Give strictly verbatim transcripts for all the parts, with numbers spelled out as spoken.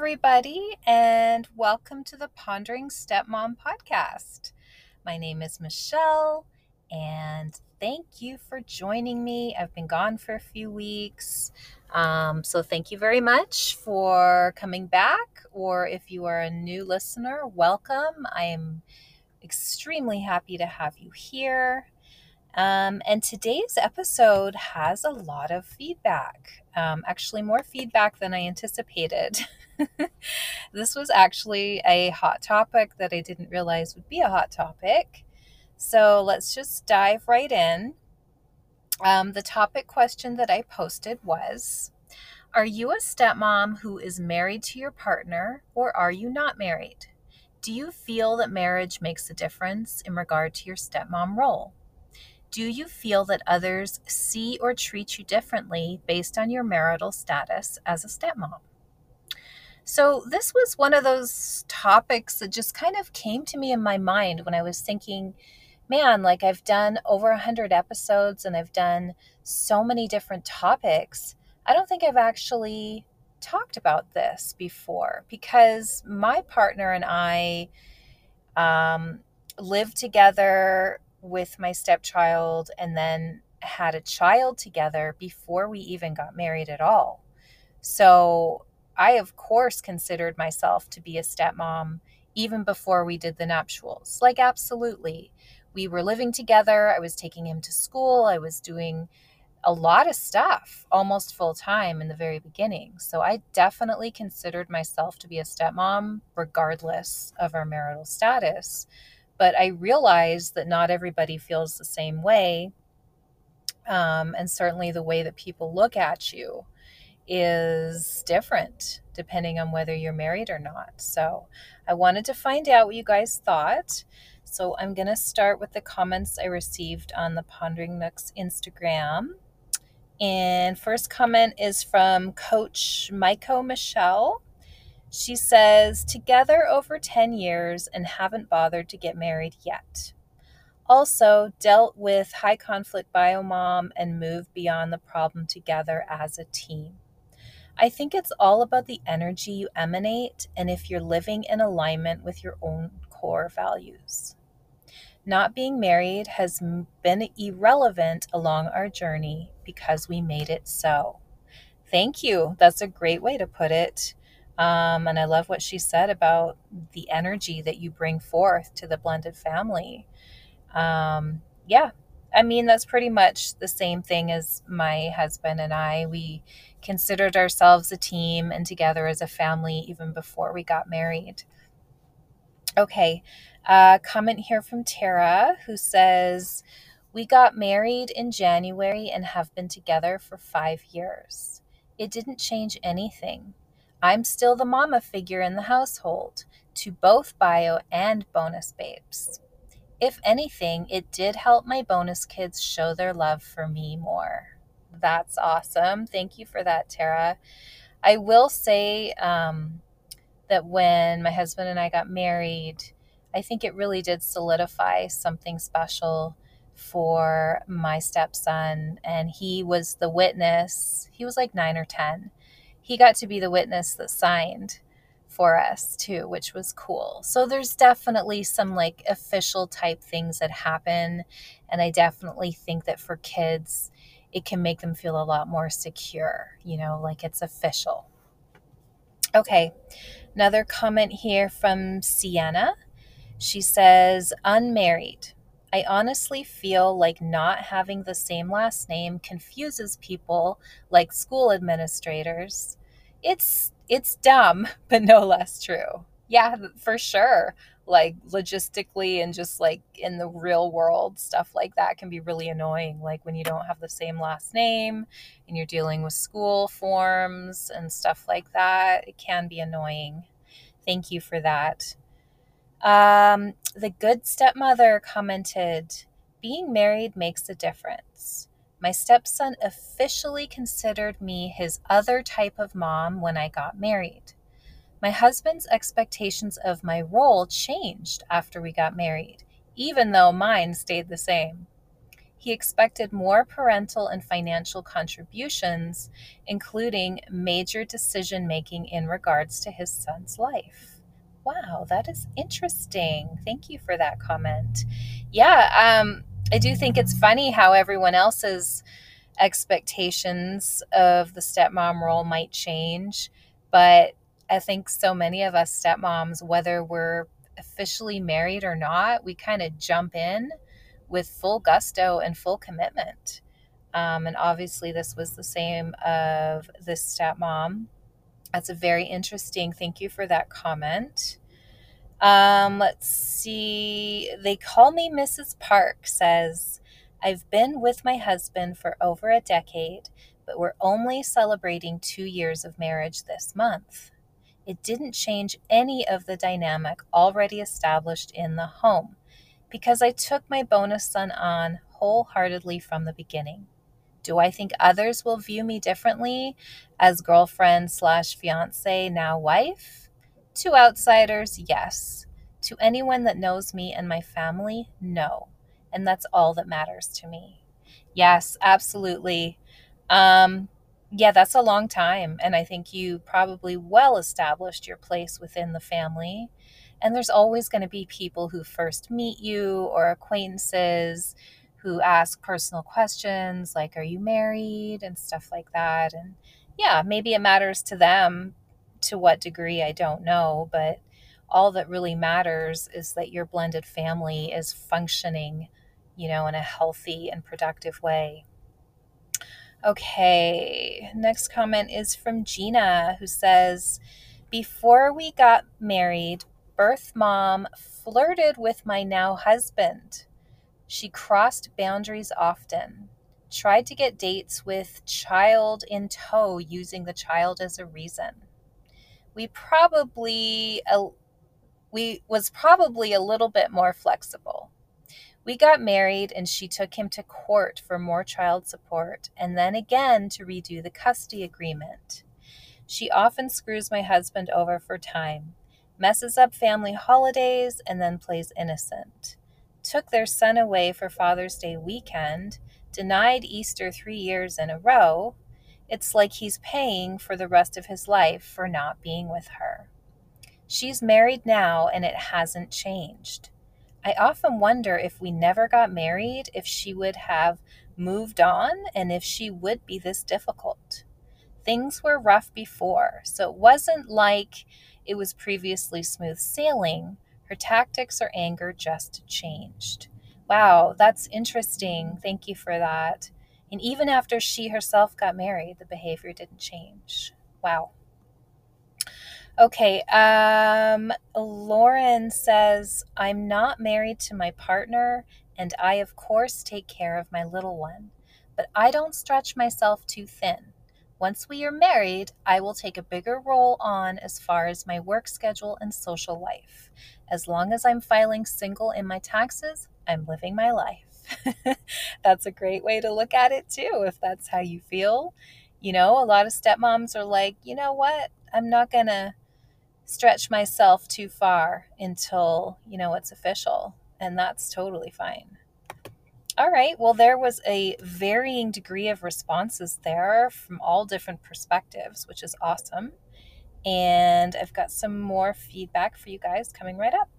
everybody, and welcome to the Pondering Stepmom podcast. My name is Michelle, and thank you for joining me. I've been gone for a few weeks, um, so thank you very much for coming back. Or if you are a new listener, welcome. I am extremely happy to have you here. Um, and today's episode has a lot of feedback, um, actually more feedback than I anticipated. This was actually a hot topic that I didn't realize would be a hot topic. So let's just dive right in. Um, the topic question that I posted was, are you a stepmom who is married to your partner, or are you not married? Do you feel that marriage makes a difference in regard to your stepmom role? Do you feel that others see or treat you differently based on your marital status as a stepmom? So this was one of those topics that just kind of came to me in my mind when I was thinking, man, like I've done over a hundred episodes and I've done so many different topics. I don't think I've actually talked about this before because my partner and I um, lived together with my stepchild and then had a child together before we even got married at all. So I, of course, considered myself to be a stepmom even before we did the nuptials. Like, absolutely. We were living together. I was taking him to school. I was doing a lot of stuff almost full time in the very beginning. So I definitely considered myself to be a stepmom regardless of our marital status. But I realized that not everybody feels the same way. Um, and certainly the way that people look at you is different depending on whether you're married or not. So I wanted to find out what you guys thought. So I'm going to start with the comments I received on the Pondering Nooks Instagram. And first comment is from Coach Maiko Michelle. She says, together over ten years and haven't bothered to get married yet. Also dealt with high conflict biomom and moved beyond the problem together as a team. I think it's all about the energy you emanate and if you're living in alignment with your own core values. Not being married has been irrelevant along our journey because we made it so. Thank you. That's a great way to put it. Um, and I love what she said about the energy that you bring forth to the blended family. Um, yeah, I mean, that's pretty much the same thing as my husband and I. We considered ourselves a team and together as a family even before we got married. Okay, uh, comment here from Tara who says, we got married in January and have been together for five years. It didn't change anything. I'm still the mama figure in the household to both bio and bonus babes. If anything, it did help my bonus kids show their love for me more. That's awesome. Thank you for that, Tara. I will say um, that when my husband and I got married, I think it really did solidify something special for my stepson. And he was the witness. He was like nine or ten. He got to be the witness that signed for us too, which was cool. So there's definitely some like official type things that happen. And I definitely think that for kids, it can make them feel a lot more secure, you know, like it's official. Okay, another comment here from Sienna. She says, unmarried. I honestly feel like not having the same last name confuses people like school administrators. It's it's dumb, but no less true. Yeah, for sure. Like logistically and just like in the real world, stuff like that can be really annoying. Like when you don't have the same last name and you're dealing with school forms and stuff like that, it can be annoying. Thank you for that. Um, the good stepmother commented, being married makes a difference. My stepson officially considered me his other type of mom when I got married. My husband's expectations of my role changed after we got married, even though mine stayed the same. He expected more parental and financial contributions, including major decision making in regards to his son's life. Wow, that is interesting. Thank you for that comment. Yeah, um, I do think it's funny how everyone else's expectations of the stepmom role might change, but I think so many of us stepmoms, whether we're officially married or not, we kind of jump in with full gusto and full commitment. Um, and obviously, this was the same of this stepmom. That's a very interesting. Thank you for that comment. Um, let's see. They call me Missus Park says, I've been with my husband for over a decade, but we're only celebrating two years of marriage this month. It didn't change any of the dynamic already established in the home because I took my bonus son on wholeheartedly from the beginning. Do I think others will view me differently as girlfriend slash fiance, now wife? To outsiders, yes. To anyone that knows me and my family, no. And that's all that matters to me. Yes, absolutely. Um, yeah, that's a long time. And I think you probably well established your place within the family. And there's always going to be people who first meet you or acquaintances who ask personal questions like, are you married? And stuff like that. And yeah, maybe it matters to them. To what degree, I don't know. But all that really matters is that your blended family is functioning, you know, in a healthy and productive way. Okay, next comment is from Gina, who says, before we got married, birth mom flirted with my now husband. She crossed boundaries often, tried to get dates with child in tow using the child as a reason. We probably, uh, we was probably a little bit more flexible. We got married and she took him to court for more child support and then again to redo the custody agreement. She often screws my husband over for time, messes up family holidays, and then plays innocent. Took their son away for Father's Day weekend, denied Easter three years in a row. It's like he's paying for the rest of his life for not being with her. She's married now and it hasn't changed. I often wonder if we never got married, if she would have moved on and if she would be this difficult. Things were rough before, so it wasn't like it was previously smooth sailing. Her tactics or anger just changed. Wow, that's interesting. Thank you for that. And even after she herself got married, the behavior didn't change. Wow. Okay, um, Lauren says, I'm not married to my partner, and I, of course, take care of my little one. But I don't stretch myself too thin. Once we are married, I will take a bigger role on as far as my work schedule and social life. As long as I'm filing single in my taxes, I'm living my life. That's a great way to look at it, too, if that's how you feel. You know, a lot of stepmoms are like, you know what? I'm not going to stretch myself too far until, you know, it's official. And that's totally fine. All right. Well, there was a varying degree of responses there from all different perspectives, which is awesome. And I've got some more feedback for you guys coming right up.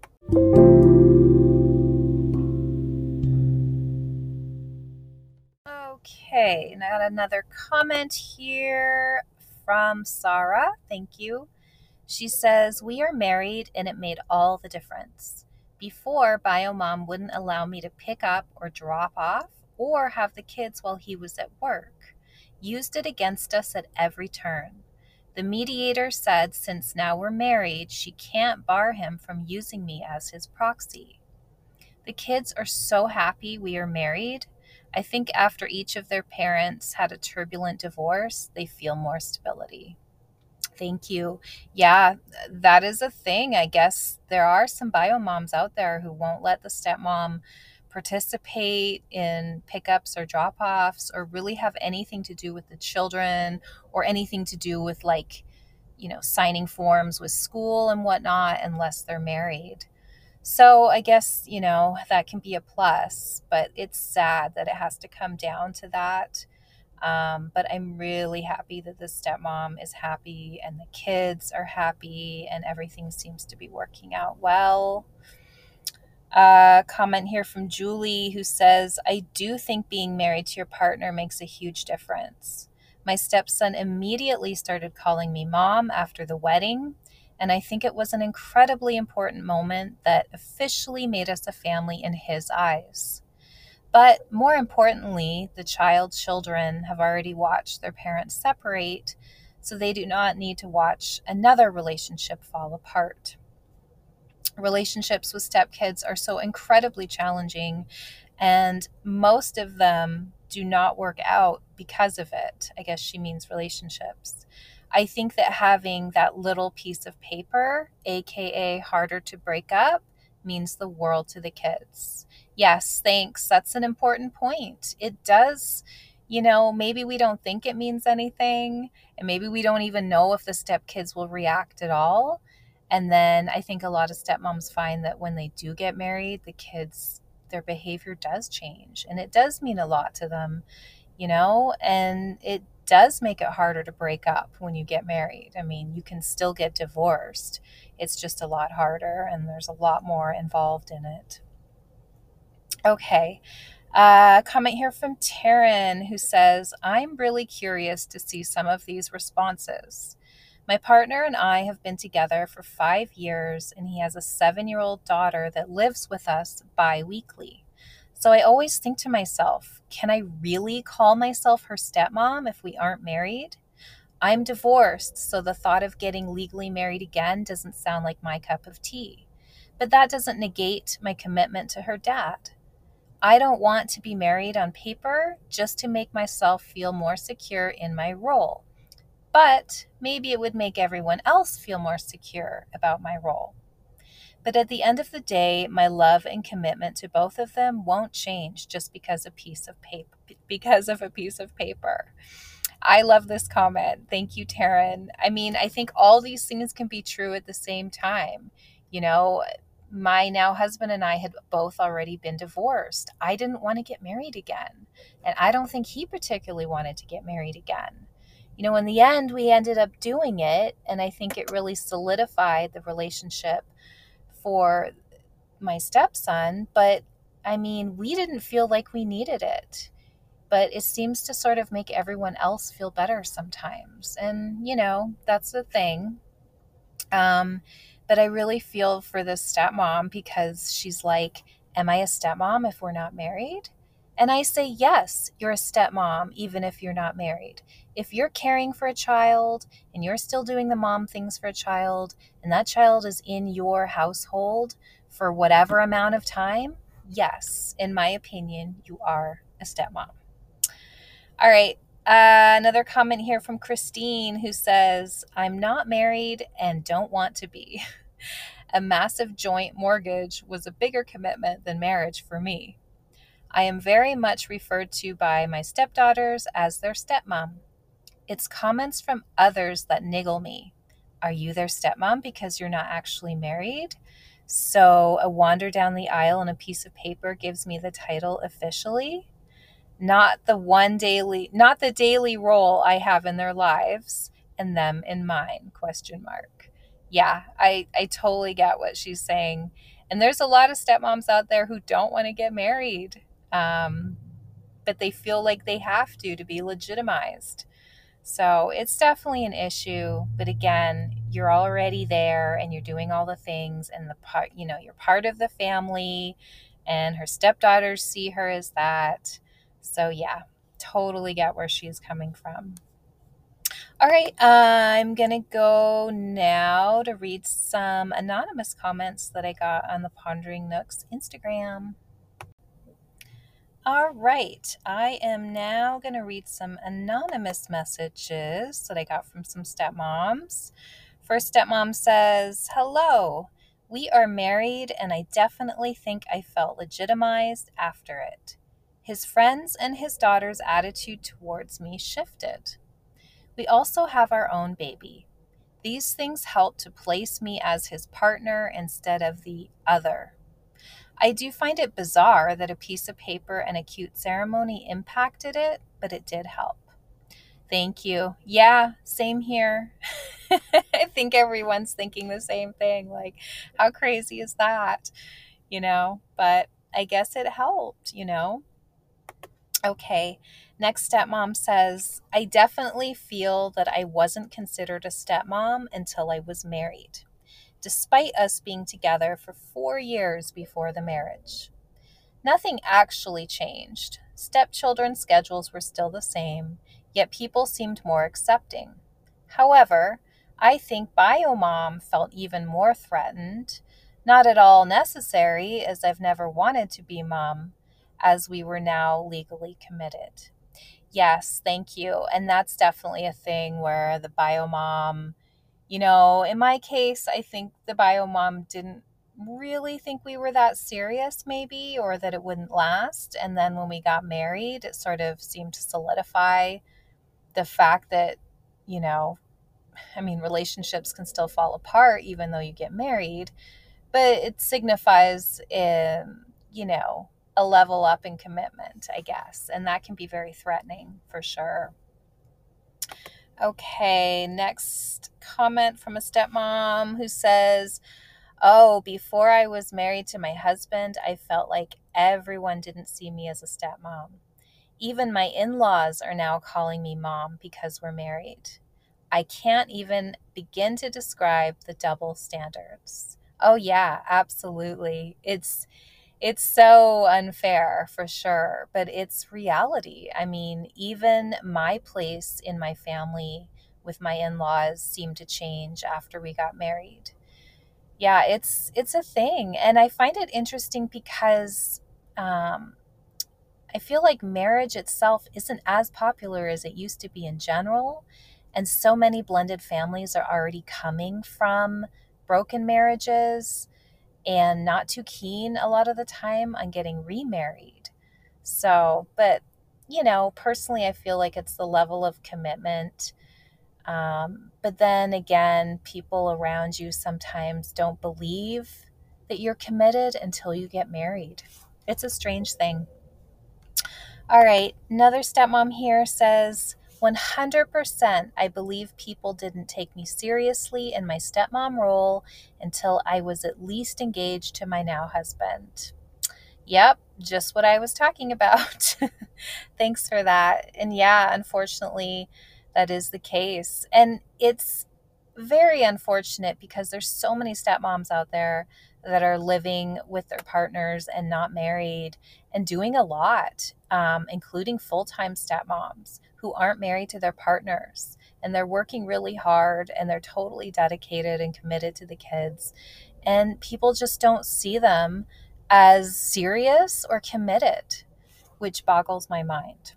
Okay. And I got another comment here from Sarah. Thank you. She says, we are married and it made all the difference. Before, BioMom wouldn't allow me to pick up or drop off or have the kids while he was at work. Used it against us at every turn. The mediator said since now we're married, she can't bar him from using me as his proxy. The kids are so happy we are married. I think after each of their parents had a turbulent divorce, they feel more stability. Thank you. Yeah, that is a thing. I guess there are some bio moms out there who won't let the stepmom participate in pickups or drop-offs or really have anything to do with the children or anything to do with, like, you know, signing forms with school and whatnot unless they're married. So I guess, you know, that can be a plus, but it's sad that it has to come down to that. Um, but I'm really happy that the stepmom is happy and the kids are happy and everything seems to be working out well. Uh, comment here from Julie who says, I do think being married to your partner makes a huge difference. My stepson immediately started calling me mom after the wedding, and I think it was an incredibly important moment that officially made us a family in his eyes. But more importantly, the child's children have already watched their parents separate, so they do not need to watch another relationship fall apart. Relationships with stepkids are so incredibly challenging, and most of them do not work out because of it. I guess she means relationships. I think that having that little piece of paper, aka harder to break up, means the world to the kids. Yes, thanks. That's an important point. It does, you know, maybe we don't think it means anything, and maybe we don't even know if the stepkids will react at all. And then I think a lot of stepmoms find that when they do get married, the kids, their behavior does change, and it does mean a lot to them, you know, and it does make it harder to break up when you get married. I mean, you can still get divorced. It's just a lot harder, and there's a lot more involved in it. Okay. Uh, comment here from Taryn who says, I'm really curious to see some of these responses. My partner and I have been together for five years, and he has a seven-year-old daughter that lives with us bi-weekly. So I always think to myself, can I really call myself her stepmom if we aren't married? I'm divorced, so the thought of getting legally married again doesn't sound like my cup of tea. But that doesn't negate my commitment to her dad. I don't want to be married on paper just to make myself feel more secure in my role. But maybe it would make everyone else feel more secure about my role. But at the end of the day, my love and commitment to both of them won't change just because a piece of paper because of a piece of paper. I love this comment. Thank you, Taryn. I mean, I think all these things can be true at the same time. You know, my now husband and I had both already been divorced. I didn't want to get married again. And I don't think he particularly wanted to get married again. You know, in the end, we ended up doing it. And I think it really solidified the relationship for my stepson. But I mean, we didn't feel like we needed it. But it seems to sort of make everyone else feel better sometimes. And, you know, that's the thing. Um, but I really feel for this stepmom because she's like, am I a stepmom if we're not married? And I say, yes, you're a stepmom, even if you're not married. If you're caring for a child and you're still doing the mom things for a child, and that child is in your household for whatever amount of time, yes, in my opinion, you are a stepmom. All right. Uh, another comment here from Christine who says, I'm not married and don't want to be. A massive joint mortgage was a bigger commitment than marriage for me. I am very much referred to by my stepdaughters as their stepmom. It's comments from others that niggle me. Are you their stepmom because you're not actually married? So a wander down the aisle and a piece of paper gives me the title officially? Not the one daily, not the daily role I have in their lives and them in mine, question mark. Yeah, I, I totally get what she's saying. And there's a lot of stepmoms out there who don't want to get married, um, but they feel like they have to to be legitimized. So it's definitely an issue. But again, you're already there and you're doing all the things, and the part, you know, you're part of the family, and her stepdaughters see her as that. So yeah, totally get where she's coming from. All right, uh, I'm going to go now to read some anonymous comments that I got on the Pondering Nooks Instagram. All right, I am now going to read some anonymous messages that I got from some stepmoms. First stepmom says, hello, we are married and I definitely think I felt legitimized after it. His friends and his daughter's attitude towards me shifted. We also have our own baby. These things help to place me as his partner instead of the other I do find it bizarre that a piece of paper and a cute ceremony impacted it, but it did help. Thank you. Yeah, same here. I think everyone's thinking the same thing. Like, how crazy is that? You know, but I guess it helped, you know? Okay. Next stepmom says, I definitely feel that I wasn't considered a stepmom until I was married, despite us being together for four years before the marriage. Nothing actually changed. Stepchildren's schedules were still the same, yet people seemed more accepting. However, I think biomom felt even more threatened. Not at all necessary, as I've never wanted to be mom, as we were now legally committed. Yes, thank you. And that's definitely a thing where the biomom, you know, in my case, I think the biomom didn't really think we were that serious, maybe, or that it wouldn't last. And then when we got married, it sort of seemed to solidify the fact that, you know, I mean, relationships can still fall apart even though you get married, but it signifies, um, you know, a level up in commitment, I guess. And that can be very threatening for sure. Okay, next comment from a stepmom who says, oh, before I was married to my husband, I felt like everyone didn't see me as a stepmom. Even my in-laws are now calling me mom because we're married. I can't even begin to describe the double standards. Oh yeah, absolutely. It's it's so unfair for sure, but it's reality. I mean, even my place in my family with my in-laws seemed to change after we got married. Yeah, it's it's a thing, and I find it interesting because um, I feel like marriage itself isn't as popular as it used to be in general, and so many blended families are already coming from broken marriages and not too keen a lot of the time on getting remarried. So, but you know, personally, I feel like it's the level of commitment. Um, but then again, people around you sometimes don't believe that you're committed until you get married. It's a strange thing. All right, another stepmom here says, one hundred percent I believe people didn't take me seriously in my stepmom role until I was at least engaged to my now husband. Yep, just what I was talking about. Thanks for that. And yeah, unfortunately, that is the case. And it's very unfortunate because there's so many stepmoms out there that are living with their partners and not married and doing a lot, um, including full-time stepmoms who aren't married to their partners. And they're working really hard and they're totally dedicated and committed to the kids. And people just don't see them as serious or committed, which boggles my mind.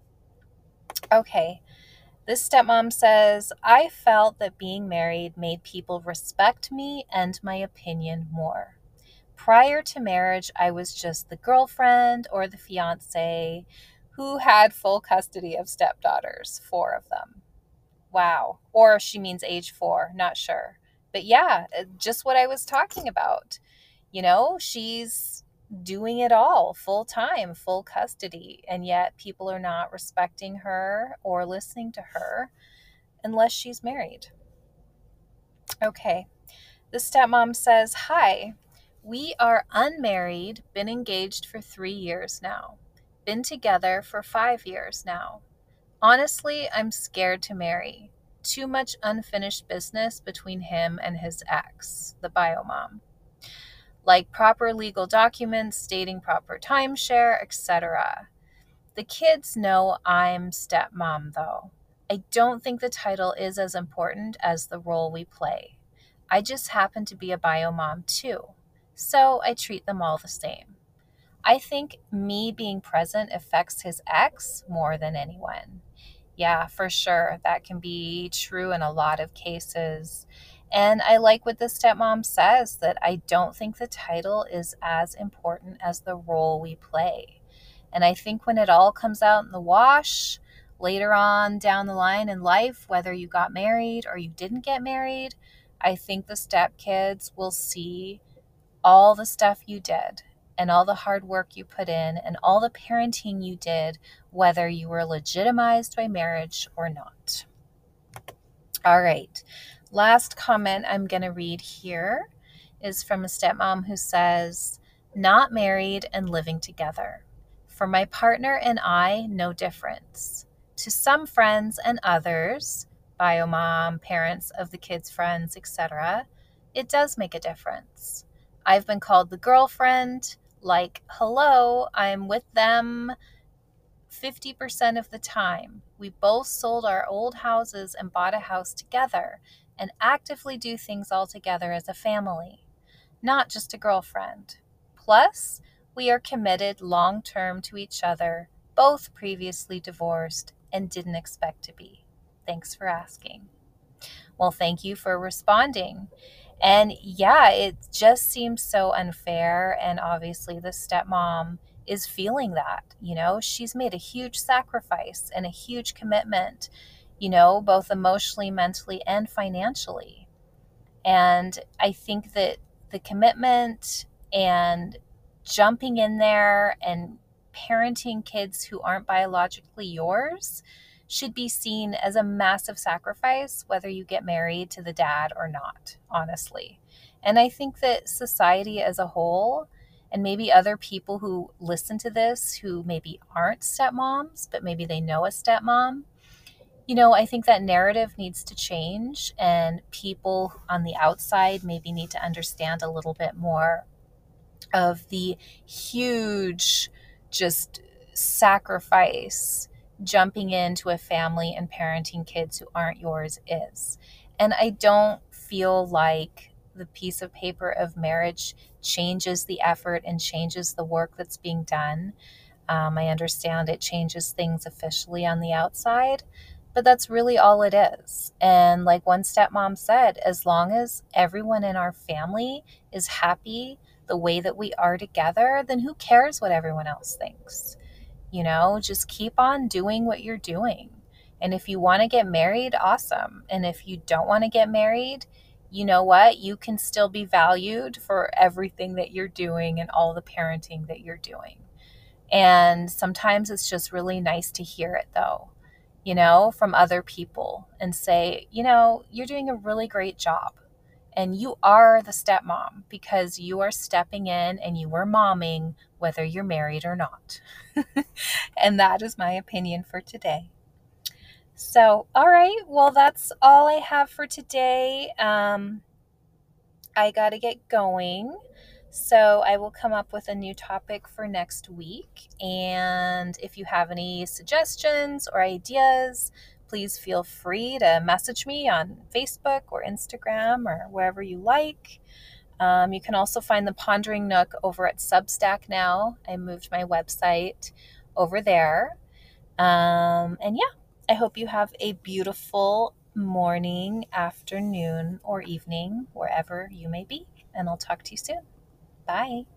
Okay, this stepmom says, I felt that being married made people respect me and my opinion more. Prior to marriage, I was just the girlfriend or the fiance who had full custody of stepdaughters, four of them. Wow. Or she means age four, not sure. But yeah, just what I was talking about. You know, she's doing it all full time, full custody, and yet people are not respecting her or listening to her unless she's married. Okay, the stepmom says, hi, we are unmarried, been engaged for three years now, been together for five years now. Honestly, I'm scared to marry. Too much unfinished business between him and his ex, the biomom, like proper legal documents stating proper timeshare, et cetera. The kids know I'm stepmom, though. I don't think the title is as important as the role we play. I just happen to be a biomom too, so I treat them all the same. I think me being present affects his ex more than anyone. Yeah, for sure. That can be true in a lot of cases. And I like what the stepmom says, that I don't think the title is as important as the role we play. And I think when it all comes out in the wash later on down the line in life, whether you got married or you didn't get married, I think the stepkids will see all the stuff you did and all the hard work you put in and all the parenting you did, whether you were legitimized by marriage or not. All right. Last comment I'm going to read here is from a stepmom who says, not married and living together. For my partner and I, no difference. To some friends and others, bio mom, parents of the kids' friends, et cetera, it does make a difference. I've been called the girlfriend, like, hello, I'm with them fifty percent of the time. We both sold our old houses and bought a house together and actively do things all together as a family, not just a girlfriend. Plus, we are committed long-term to each other, both previously divorced and didn't expect to be. Thanks for asking. Well, thank you for responding. And yeah, it just seems so unfair. And obviously, the stepmom is feeling that. You know, she's made a huge sacrifice and a huge commitment, you know, both emotionally, mentally, and financially. And I think that the commitment and jumping in there and parenting kids who aren't biologically yours should be seen as a massive sacrifice, whether you get married to the dad or not, honestly. And I think that society as a whole, and maybe other people who listen to this who maybe aren't stepmoms, but maybe they know a stepmom, you know, I think that narrative needs to change, and people on the outside maybe need to understand a little bit more of the huge just sacrifice jumping into a family and parenting kids who aren't yours is. And I don't feel like the piece of paper of marriage changes the effort and changes the work that's being done. Um, I understand it changes things officially on the outside, but that's really all it is. And like one stepmom said, as long as everyone in our family is happy the way that we are together, then who cares what everyone else thinks? You know, just keep on doing what you're doing. And if you want to get married, awesome. And if you don't want to get married, you know what? You can still be valued for everything that you're doing and all the parenting that you're doing. And sometimes it's just really nice to hear it, though, you know, from other people and say, you know, you're doing a really great job. And you are the stepmom because you are stepping in and you are momming whether you're married or not. And that is my opinion for today. So, all right. Well, that's all I have for today. Um, I got to get going. So I will come up with a new topic for next week. And if you have any suggestions or ideas, please feel free to message me on Facebook or Instagram or wherever you like. Um, you can also find the Pondering Nook over at Substack now. I moved my website over there. Um, and yeah, I hope you have a beautiful morning, afternoon, or evening, wherever you may be. And I'll talk to you soon. Bye.